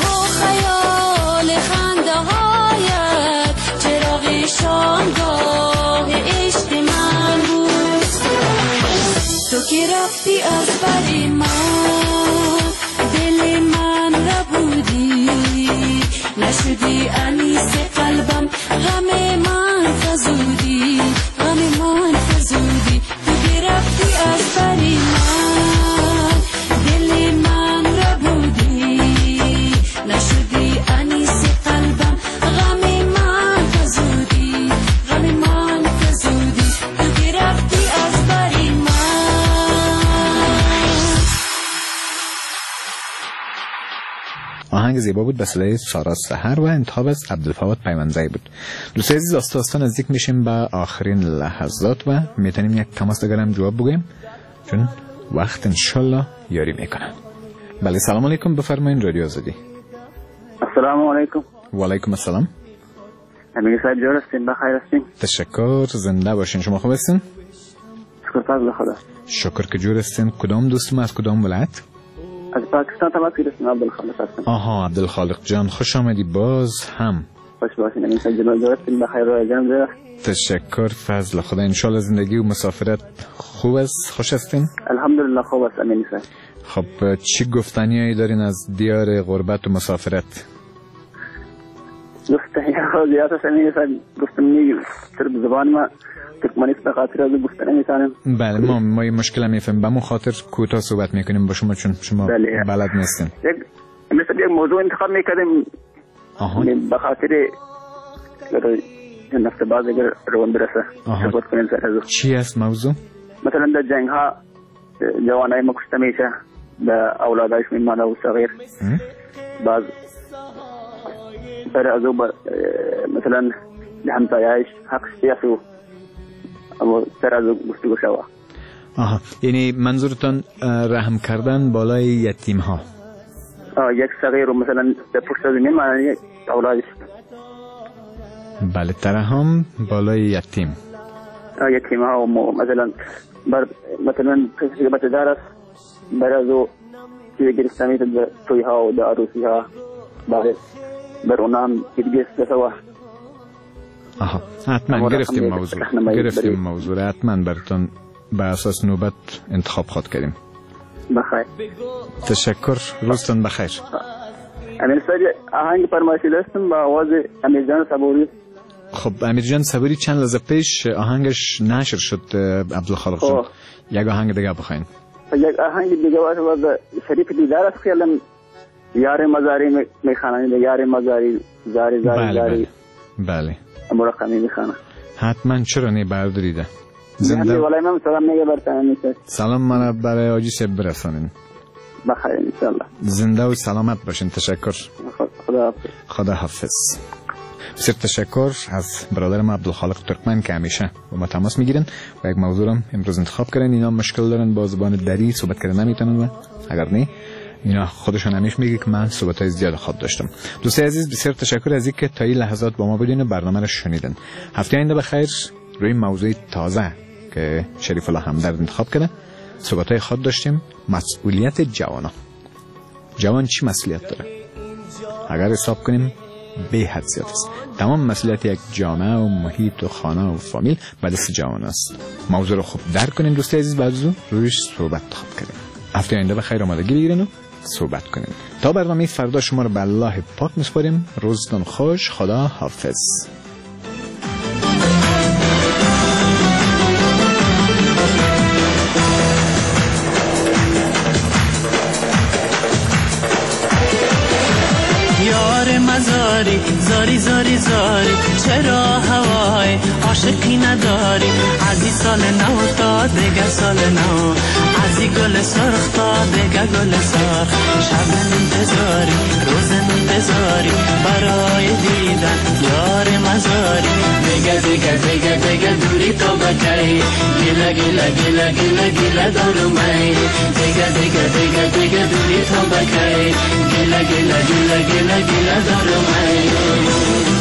شامگاه رفتی از بر من دل من را بودی نشدی انیس قلبم غم من فزودی تو که رفتی از بر من دل من را بودی نشدی انیس قلبم غم من فزودی تو که رفتی از بر من. آهنگ زیبا بود به صدای سارا سحر و انتخاب از عبدالفواد پیمانزایی بود. دوستان عزیز آستا نزدیک میشیم به آخرین لحظات و میتونیم یک تماس دیگرم جواب بگیم چون وقت انشالله یاری میکنه. بله سلام علیکم بفرمایید رادیو آزادی. السلام علیکم. و علیکم السلام. امیر صاحب جور هستین بخیر هستین؟ تشکر زنده باشین. شما خوب هستین؟ شکر فضل خدا. شکر که جور هستین. کدام دوستم از کدام ولایت؟ از پاکستان تماس گرفتم. عبدالخالق هستم. آها عبدالخالق جان خوش آمدی باز هم. خوش باشین امیر صاحب جور هستین بخیر رای جان زنده. تشکر فضل خدا. انشالله زندگی و مسافرت خوب است خوش هستین؟ الحمدلله خوب است امیر صاحب. خب چی گفتنیایی دارین از دیار غربت و مسافرت؟ گفتنی زیاد است امیر صاحب. گفتنی به زبان ما ترکمنیست به خاطر از گفتن نمیتونم. بله ما این مشکل میفهمیم به خاطر کوتاه صحبت میکنیم با شما چون شما بلد نیستین. مثلا یک موضوع انتخاب میکردیم به خاطر نفت باز اگر روان برسه سپورت کنیم سر از چی است موضوع؟ مثلا در جنگ ها جوانای ما کشته میشه به اولادش میمانه و صغیر بعض سر از مثلا همسایه‌اش حقش سیاسو اما سر از گفتگو شوه. آها یعنی منظورتان رحم کردن بالای یتیم ها؟ یک صغیر مثلا در پشت زمین معنی اولادش. بله ترحم بالای یتیم. یتیم ها و مثلا کسی که بچه دار است برای از او چیز گرفتمی در توی ها و در عروسی ها بر اونام گرگست بسوه. آها حتما گرفتیم موضوع حتما براتون به اساس نوبت انتخاب خود کردیم. بخیر تشکر روزتون بخیر. امیر صاحب آهنگ فرمایشی داشتم با آواز امیر جان صبوری. خب امیر جان صبوری چند لحظه پیش آهنگش نشر شد عبدالخالق جان. یک آهنگ دیگه بخواین. یک آهنگ دیگه واسه شریف دیدار است خیالم یار مزاری میخوانند یار مزاری زاری زاری. بله مرقمی میخوانه. حتما چرا نه برداریده. زنده والای من سلام میگه برتن. سلام منو برای آجی سب برسانین. بخیر انشالله. زنده و سلامت باشین. تشکر. خدا حافظ. بسیار تشکر از برادرم عبدالخالق ترکمن که همیشه با ما تماس میگیرن و یک موضوع هم امروز انتخاب کردن. اینا مشکل دارن با زبان دری صحبت کردن نمیتونن و اگر نه اینا خودشون همیشه میگه که من صحبتای زیاد خود داشتم. دوستای عزیز بسیار تشکر از اینکه تا این لحظات با ما بودین و برنامه رو شنیدن. هفته آینده بخیر روی موضوع تازه که شریف الله همدرد انتخاب کرده صحبتای خود داشتیم. مسئولیت جوان چی مسئولیت داره؟ اگر حساب کنیم به حد زیاد است. تمام مسئولیت یک جامعه و محیط و خانه و فامیل به دست جوان است. موضوع رو خوب درک کنین دوستای عزیز بعد رویش صحبت خوب کنیم. هفته آینده بخیر آمادگی بگیرین و صحبت کنیم. تا برنامه فردا شما رو به الله پاک میسپاریم. روزتون خوش. خدا حافظ. مزاری زاری زاری زاری چرا هوای عاشقی نداری ازی سال نو تا دیگه سال نو ازی گل سرخ تا دیگه گل سرخ شب انتظاری روز انتظاری برای دیدن یار مزاری دیگه دیگه دیگه دیگه دوری تو بکی گیله گیله گیله گیله گیله دارو می دیگه دیگه دیگه دیگه دوری تو بکی گیله گیله گیله گیله گیله دارو می